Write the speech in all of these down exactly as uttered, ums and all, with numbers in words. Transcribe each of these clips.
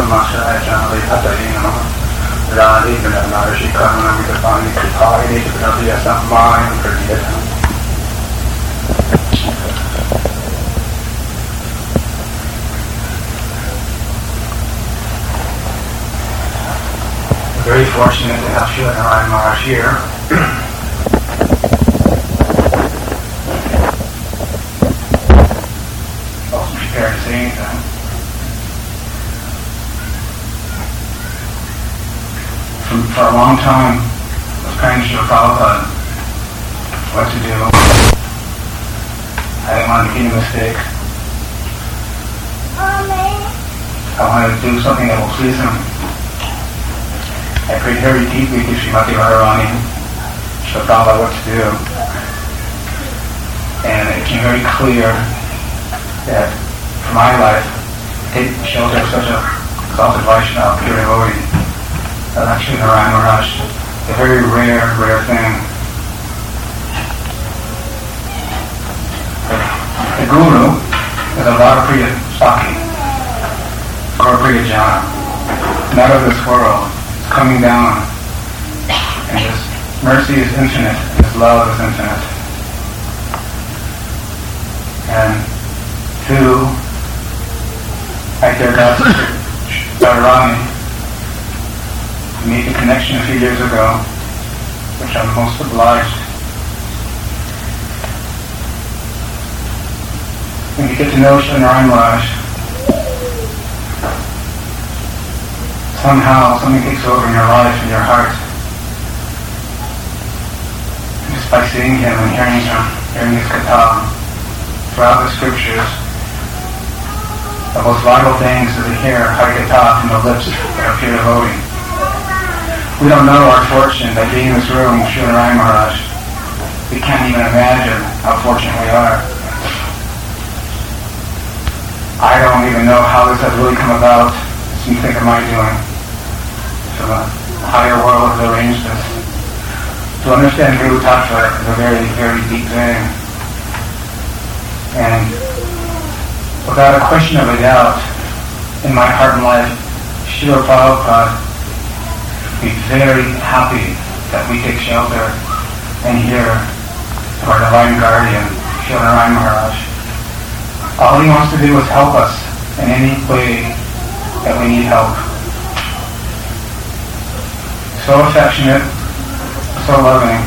Very fortunate to have Srila Narayan Maharaj here. I wasn't prepared to say anything. For, for a long time, I was praying to Srila Prabhupada what to do. I didn't want to make any mistake. I wanted to do something that will please him. I prayed very deeply to Srimati Radharani, Srila Prabhupada, what to do. And it became very clear that for my life, take shelter of such a exalted Vaishnava, pure devotee, like Sri Narayan Maharaj, a very rare, rare thing. The, the Guru is a Vadapriya Saki, Gaurapriya Jana, not of this world. Coming down, and His mercy is infinite, and His love is infinite. And two, I hear God's Radharani made the connection a few years ago, which I'm most obliged. When you get to know Srila Narayan Maharaj, somehow something takes over in your life and your heart. Just by seeing him and hearing him, hearing his katha throughout the scriptures, the most vital things is to hear Hari Katha from the lips of a pure devotee. We don't know our fortune by being in this room with Srila Narayan Maharaj. We can't even imagine how fortunate we are. I don't even know how this has really come about. It's something of my doing. So the higher world has arranged this. To understand Guru Tattva is a very, very deep thing. And without a question of a doubt, in my heart and life, Srila Prabhupada would be very happy that we take shelter and hear of our divine guardian, Srila Narayan Maharaj. All he wants to do is help us in any way that we need help. So affectionate, so loving.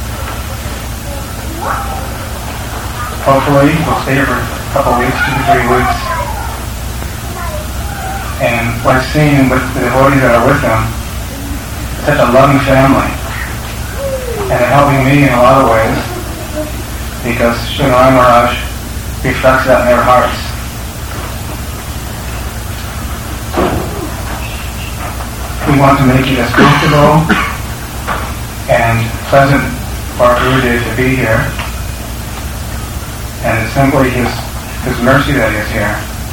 Hopefully, we'll stay here for a couple of weeks, two to three weeks. And what I've seen with the devotees that are with him, such a loving family. And they're helping me in a lot of ways, because Srila Narayan Maharaj reflects that in their hearts. We want to make it as comfortable and pleasant for our Gurudev to be here. And it's simply His, His mercy that He is here.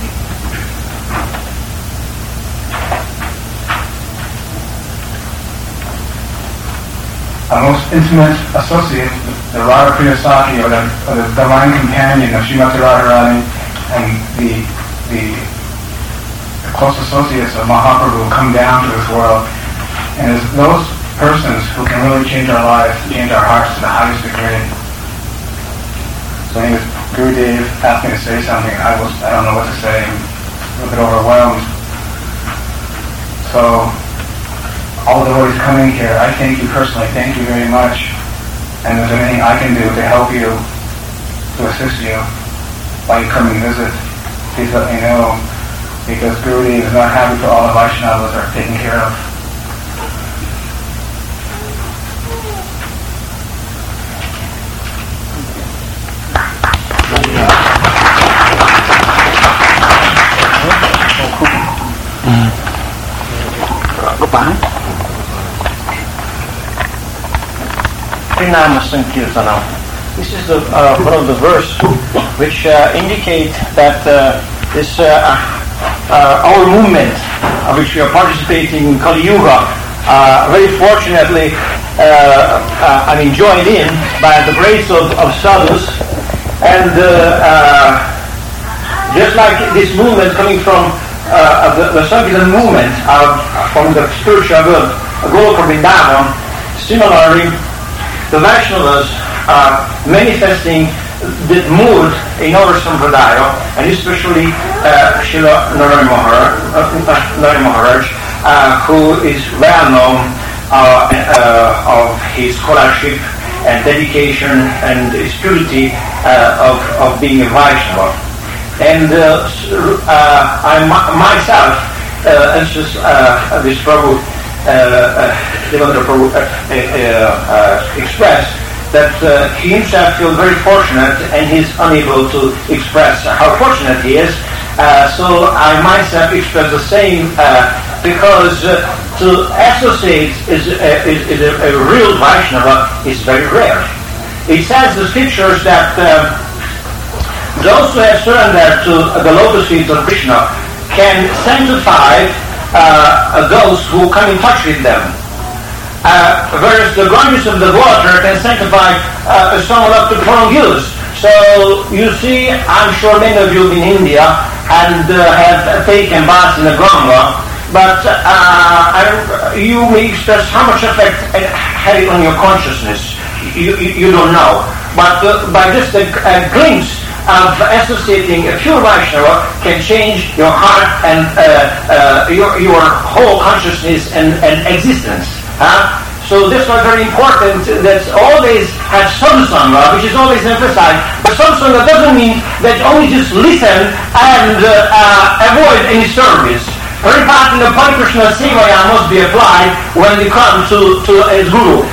A most intimate associate, the Radhapriya Saki, or the, or the divine companion of Srimati Radharani, and the the close associates of Mahaprabhu come down to this world, and it's those persons who can really change our lives, change our hearts to the highest degree. So anyways, Gurudev asked me to say something. I was I don't know what to say. I'm a little bit overwhelmed. So all the devotees coming here, I thank you personally. Thank you very much. And if there's anything I can do to help you, to assist you while you come and visit, please let me know. Because Gurudev is not happy for all the Vaishnavas are taken care of. Harinama Sankirtanam. This is the, uh, one of the verse which uh, indicate that uh, this uh, Uh, our movement, of which we are participating in Kali Yuga, uh, very fortunately, uh, uh, I mean, joined in by the grace of, of sadhus, and uh, uh, just like this movement coming from uh, uh, the, the Sankirtan movement of, from the spiritual world, Goloka Vrindavan. Similarly, the Vaishnavas are manifesting the mood in our Sampradaya, and especially uh, Srila Narayana Maharaj, uh, Narayana Maharaj uh, who is well known uh, uh, of his scholarship and dedication and purity uh, of, of being a Vaishnava. And uh, uh, I myself, uh, as just, uh, this Prabhu, uh, Devendra Prabhu uh, uh, uh, expressed, that uh, he himself feels very fortunate and he's unable to express how fortunate he is. Uh, so I myself express the same uh, because uh, to associate is, uh, is, is a, a real Vaishnava is very rare. It says the scriptures that uh, those who have surrendered to the lotus feet of Krishna can sanctify uh, those who come in touch with them. Uh, whereas the grandness of the water can sanctify uh, someone up to four years. So you see, I'm sure many of you have been in India and uh, have taken baths in the Ganga, but uh, I, you may express how much effect it had on your consciousness. You, you, you don't know. But uh, by just a, a glimpse of associating a pure Vaishnava can change your heart and uh, uh, your, your whole consciousness and, and existence. Huh? So this was very important that always have samsanga, which is always emphasized. But samsanga doesn't mean that only just listen and uh, uh, avoid any service. Very part in the Parikrishna Sevaya must be applied when you come to, to as Guru.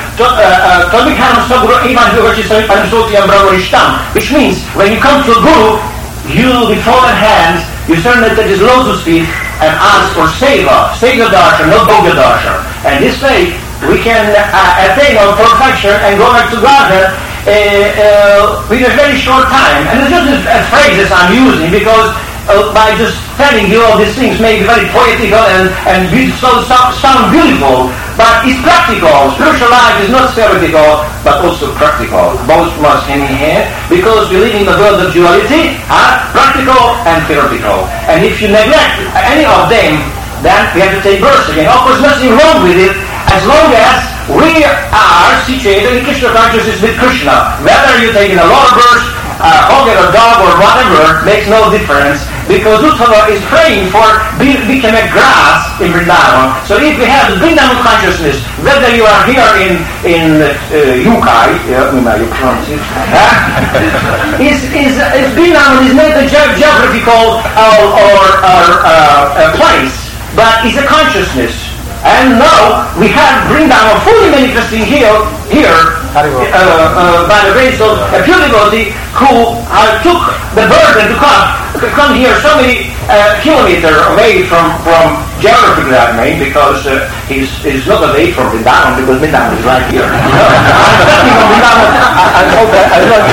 Which means when you come to a Guru, you with folded hands, you surrender to his lotus feet and ask for seva, seva darshan, not bhoga darshan. And this way we can uh, attain our perfection and go back to Godhead uh, uh, with a very short time. And it's just a phrase that I'm using because uh, by just telling you all these things may be very poetical and, and beautiful, so, sound beautiful, but it's practical. Spiritual life is not theoretical, but also practical. Both must hand in hand because we live in the world of duality, huh? Practical and theoretical. And if you neglect any of them, then we have to take birth again. Of course, nothing wrong with it, as long as we are situated in Krishna consciousness with Krishna. Whether you take in a lot of birth, uh, hog or a dog or whatever, makes no difference, because Uddhava is praying for be, become a grass in Vrindavan. So if we have the Vrindavan consciousness, whether you are here in in uh, Yukai, yeah, you pronounce it, uh, is is is Vrindavan is not a ge- geographical or, or, or uh, a place, but it's a consciousness. And now we have Vrindavan fully manifesting here, here uh, uh, by the grace of a pure devotee who uh, took the burden to come, to come here so many uh, kilometers away from, from geographically, I mean, because uh, he's, he's not away from Vrindavan, because Vrindavan is right here. I'm talking from Vrindavan. I hope that I'm not.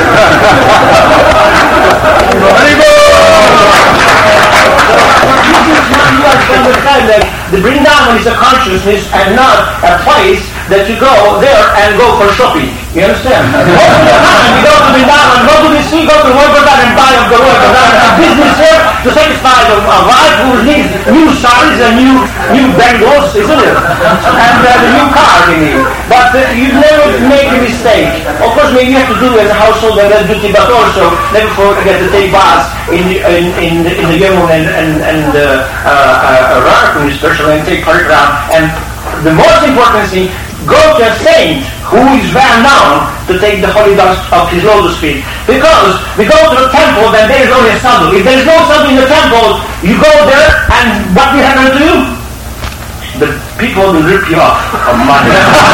You have to understand that the Vrindavan is a consciousness and not a place that you go there and go for shopping. You understand? Most of the time we go to Vrindavan, go to the sea, go to Wolverhampton and buy of the world. A business here to satisfy a, a wife who needs new saris and new new bangles, isn't it? And uh, the new car you need. But uh, you never make a mistake. Of course, maybe you have to do it as a household and duty, but also never forget to take baths in the, in, in, the, in the Yemen and, and, and uh, uh, uh, Radha especially, and take parigram. And the most important thing, go to a saint who is well known to take the holy dust of his lotus feet. Because we go to the temple, then there is only a sadhu. If there is no sadhu in the temple, you go there, and what will happen to you? The people will rip you off of money.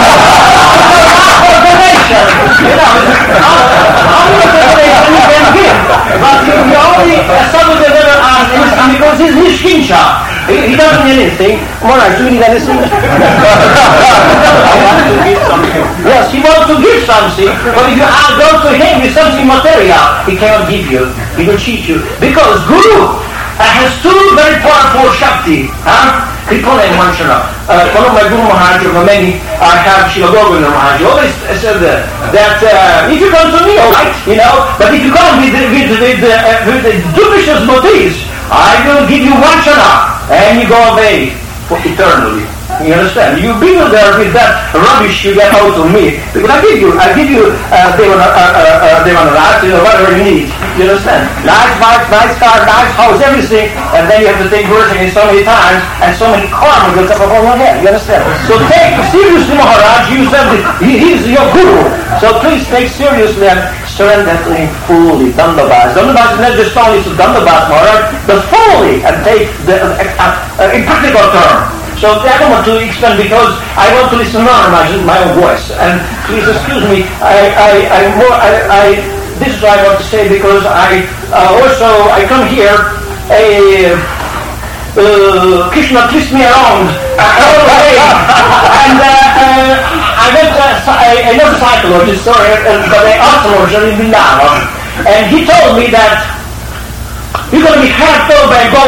Donation, you know, how many donation you can give? But the only sadhu that ever asked is because he's Nishkinsha. He, he doesn't need anything. Maharaj, do you need anything? Yes, he wants to give something, but if you go to him with something material, he cannot give you. He will cheat you. Because Guru uh, has two very powerful Shakti. Huh? Kripala and Manchana. Uh, one of my Guru Maharaj, of many, I have Srila Govindra Maharaj. He always said that, that uh, if you come to me, all right, you know, but if you come with, with, with, uh, with the dubious motives, I will give you one shana, and you go away for eternally. You understand? You be there with that rubbish you get out of me, because I give you, I give you uh, Devanaraj, uh, uh, uh, whatever you need. You understand? Nice wife, nice car, nice house, everything, and then you have to take version in so many times, and so many karma will come upon your head. You understand? So take seriously, Maharaj. You said he, he's your guru. So please take seriously and surrender to him fully. Dandabas. Dandabas is not just only to Dandabas, Maharaj, but fully, and take the uh, uh, uh, in practical term. So I don't want to explain because I want to listen more my, my own voice. And please excuse me, I, I, I, more, I, I this is what I want to say because I uh, also, I come here, a, uh, Krishna twists me around uh, all the way. And uh, uh, I went to uh, another psychologist, sorry, uh, but an astrologer in Milano. And he told me that you're going to be half told by God